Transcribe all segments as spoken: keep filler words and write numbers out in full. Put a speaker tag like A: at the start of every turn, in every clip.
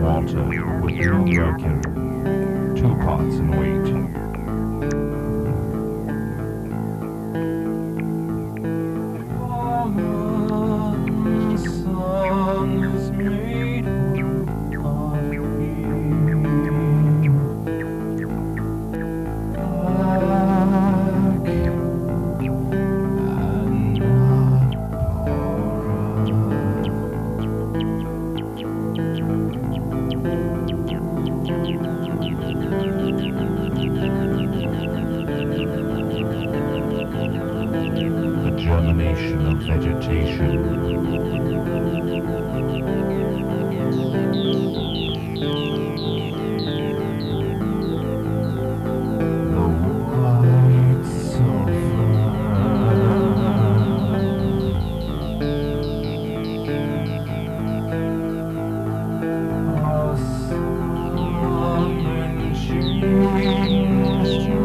A: water with no mercury, two parts in weight. Germination of vegetation. The white sulfur. Our summer changed to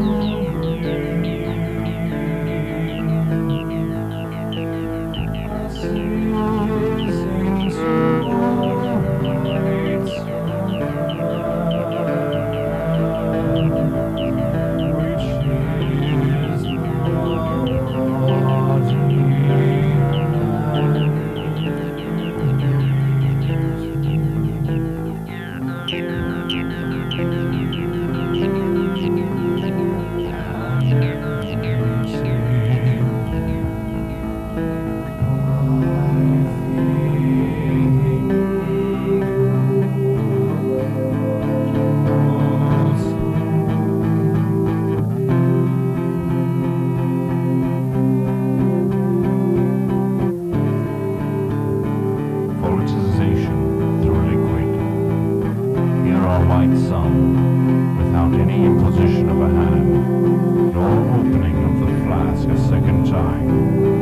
A: white sun, without any imposition of a hand, nor opening of the flask a second time.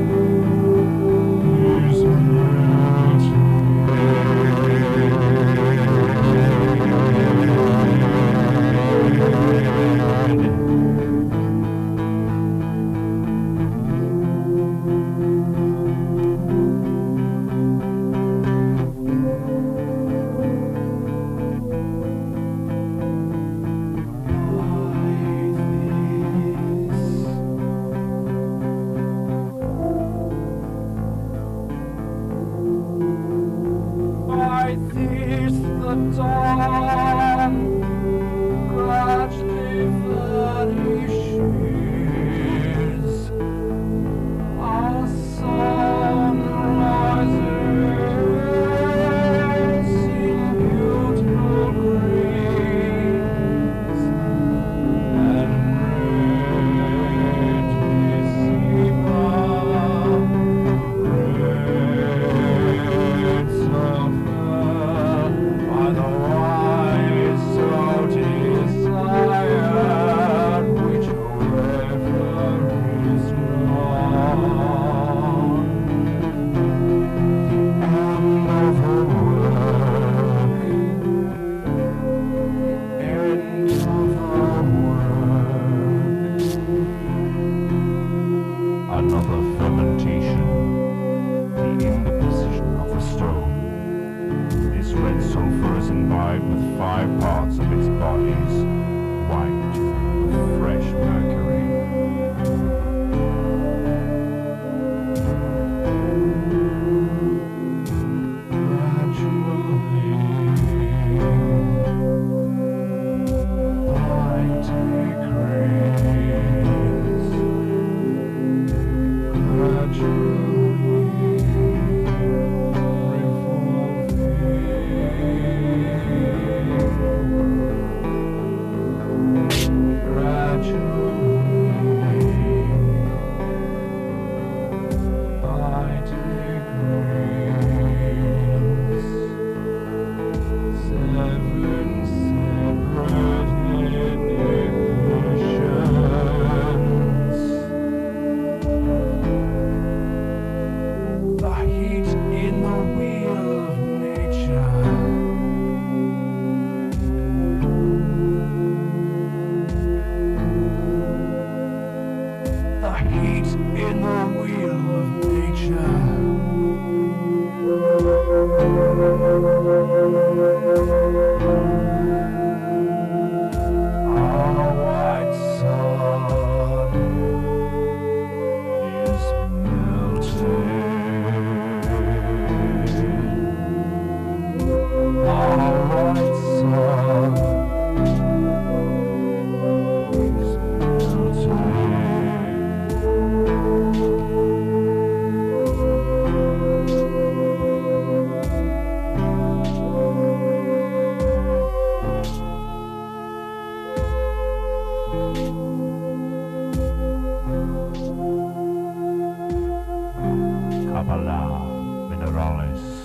A: The dawn gradually vanishes, our sun rises in beautiful greens and red red sulfur. The wise so desired, which forever is gone. End of her work, end of her work. Another fermentation, the indecision of the stone. This red sulfur is imbibed with five parts of its bodies, white with fresh mercury. Gradually, I take grace. Gradually. Gradually Apala mineralis